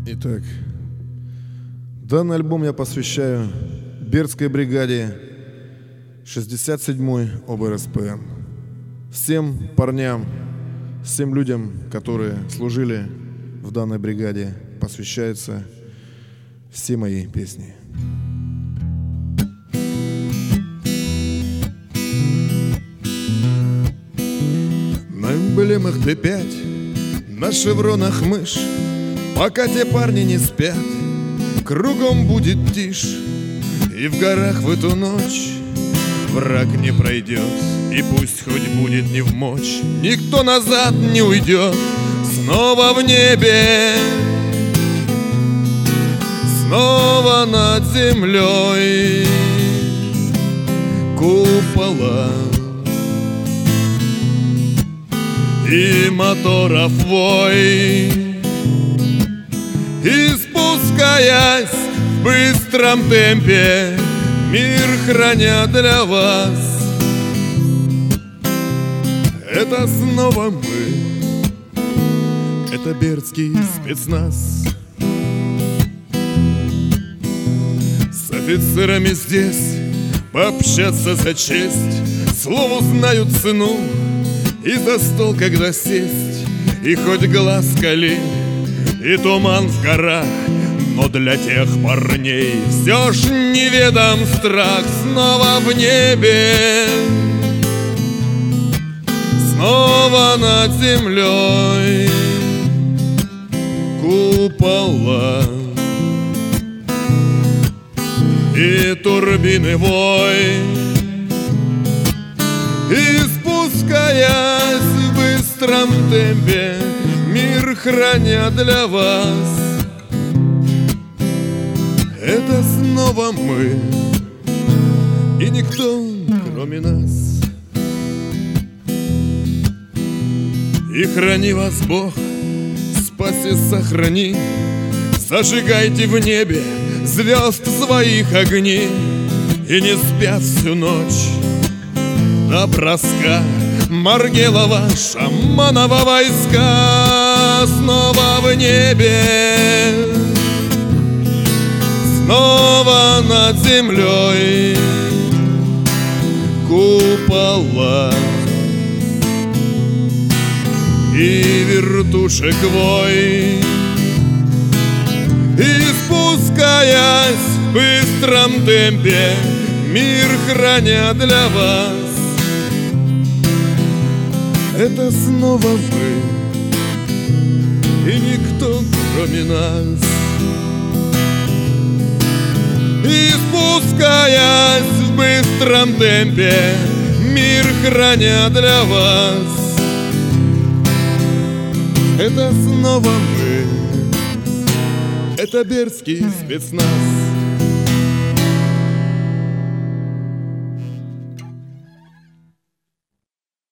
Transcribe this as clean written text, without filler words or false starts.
Итак, данный альбом я посвящаю Бердской бригаде 67-й ОБРСПН. Всем парням, всем людям, которые служили в данной бригаде, посвящаются все мои песни. На эмблемах Т5, на шевронах мышь, пока те парни не спят, кругом будет тишь. И в горах в эту ночь враг не пройдет, и пусть хоть будет не в мочь, никто назад не уйдет. Снова в небе, снова над землей купола и моторов вой. И спускаясь в быстром темпе, мир храня для вас, это снова мы, это бердский спецназ. С офицерами здесь пообщаться за честь, слову знают цену, и за стол когда сесть, и хоть глаз кали, и туман в горах, но для тех парней все ж неведом страх. Снова в небе, снова над землей купола и турбины вой. И спускаясь в быстром темпе, мир храня для вас, это снова мы, и никто, кроме нас. И храни вас Бог, спаси, сохрани, зажигайте в небе звезд своих огни, и не спят всю ночь до броска Маргелова, Шаманова войска. Снова в небе, снова над землей купола и вертушек вой. И спускаясь в быстром темпе, мир храня для вас, это снова вы, и никто, кроме нас. И спускаясь в быстром темпе, мир храня для вас, это снова мы, это бердский спецназ.